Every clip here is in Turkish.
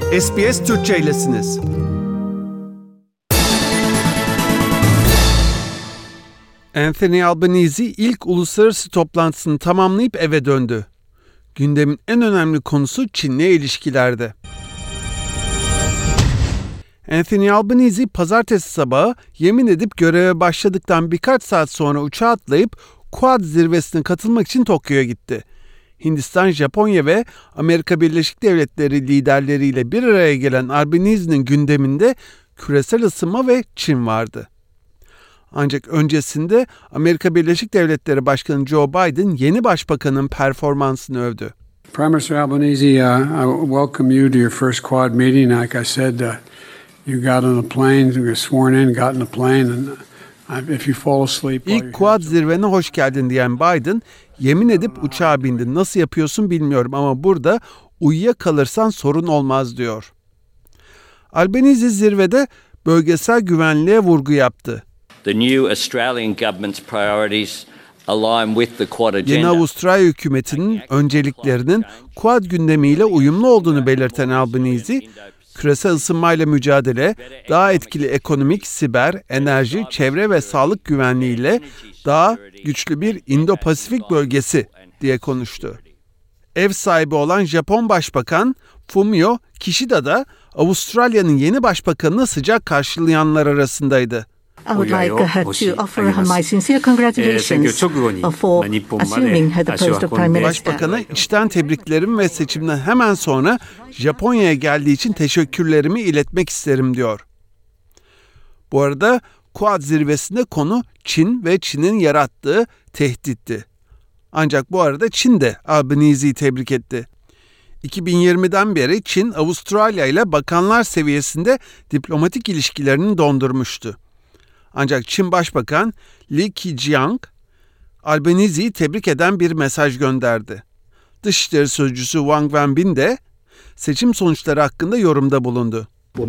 SBS Türkçe'ylesiniz. Anthony Albanese ilk uluslararası toplantısını tamamlayıp eve döndü. Gündemin en önemli konusu Çin'le ilişkilerde. Anthony Albanese pazartesi sabahı yemin edip göreve başladıktan birkaç saat sonra uçağa atlayıp Quad zirvesine katılmak için Tokyo'ya gitti. Hindistan, Japonya ve Amerika Birleşik Devletleri liderleriyle bir araya gelen Albanese'nin gündeminde küresel ısınma ve Çin vardı. Ancak öncesinde Amerika Birleşik Devletleri Başkanı Joe Biden yeni başbakanın performansını övdü. Prime Minister Albanese, I welcome you to your first Quad meeting. Like I said, you got on a plane, you were sworn in, got in a plane, and if you fall asleep... İlk Quad zirvene hoş geldin diyen Biden, yemin edip uçağa bindin. Nasıl yapıyorsun bilmiyorum ama burada uyuyakalırsan sorun olmaz diyor. Albanese zirvede bölgesel güvenliğe vurgu yaptı. The new Australian government's priorities align with the Quad agenda. Yeni Avustralya hükümetinin önceliklerinin Quad gündemiyle uyumlu olduğunu belirten Albanese, küresel ısınmayla mücadele, daha etkili ekonomik, siber, enerji, çevre ve sağlık güvenliğiyle daha güçlü bir Indo-Pasifik bölgesi diye konuştu. Ev sahibi olan Japon Başbakan Fumio Kishida da Avustralya'nın yeni başbakanını sıcak karşılayanlar arasındaydı. I would like to offer her my sincere congratulations for assuming the post of Prime Minister. Başbakan'a içten tebriklerim ve seçimden hemen sonra Japonya'ya geldiği için teşekkürlerimi iletmek isterim diyor. Bu arada Quad zirvesinde konu Çin ve Çin'in yarattığı tehditti. Ancak bu arada Çin de Albanese'yi tebrik etti. 2020'den beri Çin, Avustralya ile bakanlar seviyesinde diplomatik ilişkilerini dondurmuştu. Ancak Çin Başbakan Li Keqiang, Albanese'yi tebrik eden bir mesaj gönderdi. Dışişleri Sözcüsü Wang Wenbin de seçim sonuçları hakkında yorumda bulundu.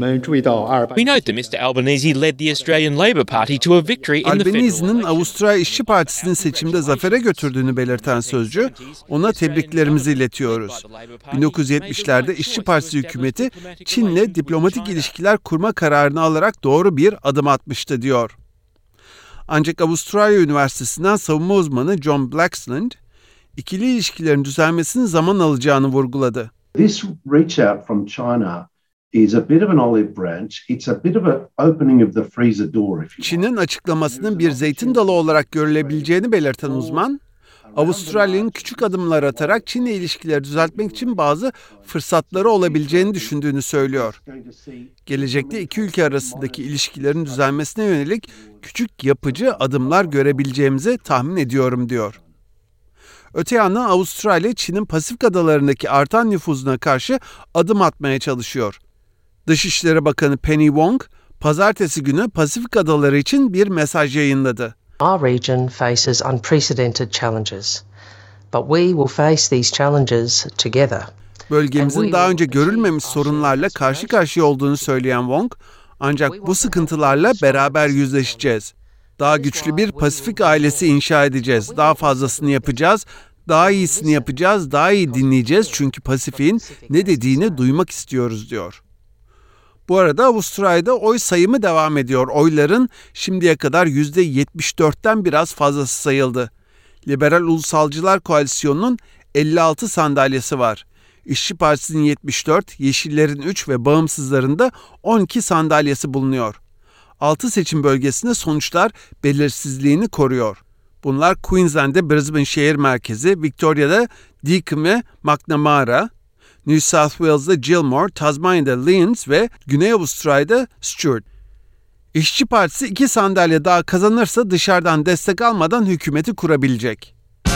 We note that Mr. Albanese led the Australian Labor Party to a victory in the federal Albanese'nin Avustralya İşçi Partisi'nin seçimde zafere götürdüğünü belirten sözcü, ona tebriklerimizi iletiyoruz. 1970'lerde İşçi Partisi hükümeti Çin'le diplomatik ilişkiler kurma kararını alarak doğru bir adım atmıştı diyor. Ancak Avustralya Üniversitesi'nden savunma uzmanı John Blaxland, ikili ilişkilerin düzelmesinin zaman alacağını vurguladı. This reach out from China is a bit of an olive branch. It's a bit of an opening of the freezer door, if you Çin'in açıklamasının bir zeytin dalı olarak görülebileceğini belirten uzman, Avustralya'nın küçük adımlar atarak Çin'le ilişkileri düzeltmek için bazı fırsatları olabileceğini düşündüğünü söylüyor. Gelecekte iki ülke arasındaki ilişkilerin düzelmesine yönelik küçük yapıcı adımlar görebileceğimizi tahmin ediyorum diyor. Öte yandan Avustralya, Çin'in Pasifik adalarındaki artan nüfuzuna karşı adım atmaya çalışıyor. Dışişleri Bakanı Penny Wong, pazartesi günü Pasifik adaları için bir mesaj yayınladı. Our region faces unprecedented challenges, but we will face these challenges together. Bölgemizin daha önce görülmemiş sorunlarla karşı karşıya olduğunu söyleyen Wong, ancak bu sıkıntılarla beraber yüzleşeceğiz. Daha güçlü bir Pasifik ailesi inşa edeceğiz. Daha fazlasını yapacağız, daha iyisini yapacağız, daha iyi dinleyeceğiz çünkü Pasifik'in ne dediğini duymak istiyoruz diyor. Bu arada Avustralya'da oy sayımı devam ediyor. Oyların şimdiye kadar %74'ten biraz fazlası sayıldı. Liberal Ulusalcılar Koalisyonu'nun 56 sandalyesi var. İşçi Partisi'nin 74, Yeşillerin 3 ve Bağımsızların da 12 sandalyesi bulunuyor. 6 seçim bölgesinde sonuçlar belirsizliğini koruyor. Bunlar Queensland'de Brisbane şehir merkezi, Victoria'da Deakin ve McNamara, New South Wales'da Gilmore, Tasmania'da Lyons ve Güney Avustralya'da Stewart. İşçi Partisi 2 sandalye daha kazanırsa dışarıdan destek almadan hükümeti kurabilecek.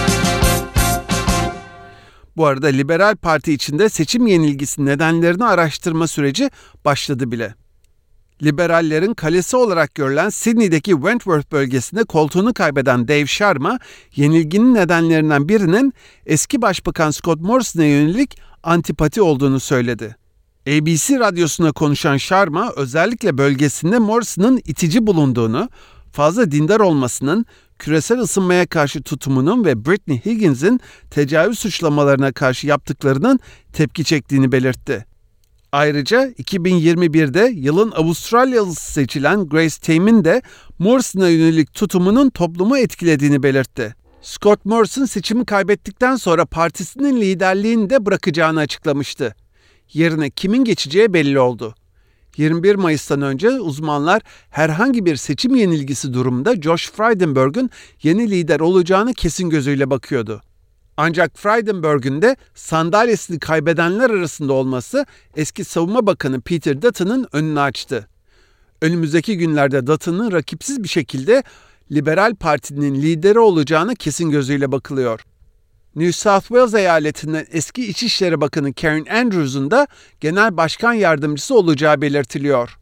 Bu arada Liberal Parti içinde seçim yenilgisi nedenlerini araştırma süreci başladı bile. Liberallerin kalesi olarak görülen Sydney'deki Wentworth bölgesinde koltuğunu kaybeden Dave Sharma, yenilginin nedenlerinden birinin eski Başbakan Scott Morrison'a yönelik antipati olduğunu söyledi. ABC radyosuna konuşan Sharma, özellikle bölgesinde Morrison'ın itici bulunduğunu, fazla dindar olmasının, küresel ısınmaya karşı tutumunun ve Britney Higgins'in tecavüz suçlamalarına karşı yaptıklarının tepki çektiğini belirtti. Ayrıca 2021'de yılın Avustralyalısı seçilen Grace Tame'in de Morrison'a yönelik tutumunun toplumu etkilediğini belirtti. Scott Morrison seçimi kaybettikten sonra partisinin liderliğini de bırakacağını açıklamıştı. Yerine kimin geçeceği belli oldu. 21 Mayıs'tan önce uzmanlar herhangi bir seçim yenilgisi durumunda Josh Frydenberg'ün yeni lider olacağını kesin gözüyle bakıyordu. Ancak Frydenberg'ün de sandalyesini kaybedenler arasında olması eski Savunma Bakanı Peter Dutton'ın önünü açtı. Önümüzdeki günlerde Dutton'ın rakipsiz bir şekilde Liberal Parti'nin lideri olacağına kesin gözüyle bakılıyor. New South Wales eyaletinden eski İçişleri Bakanı Karen Andrews'un da genel başkan yardımcısı olacağı belirtiliyor.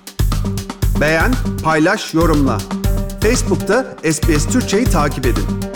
Beğen, paylaş, yorumla. Facebook'ta SBS Türkçe'yi takip edin.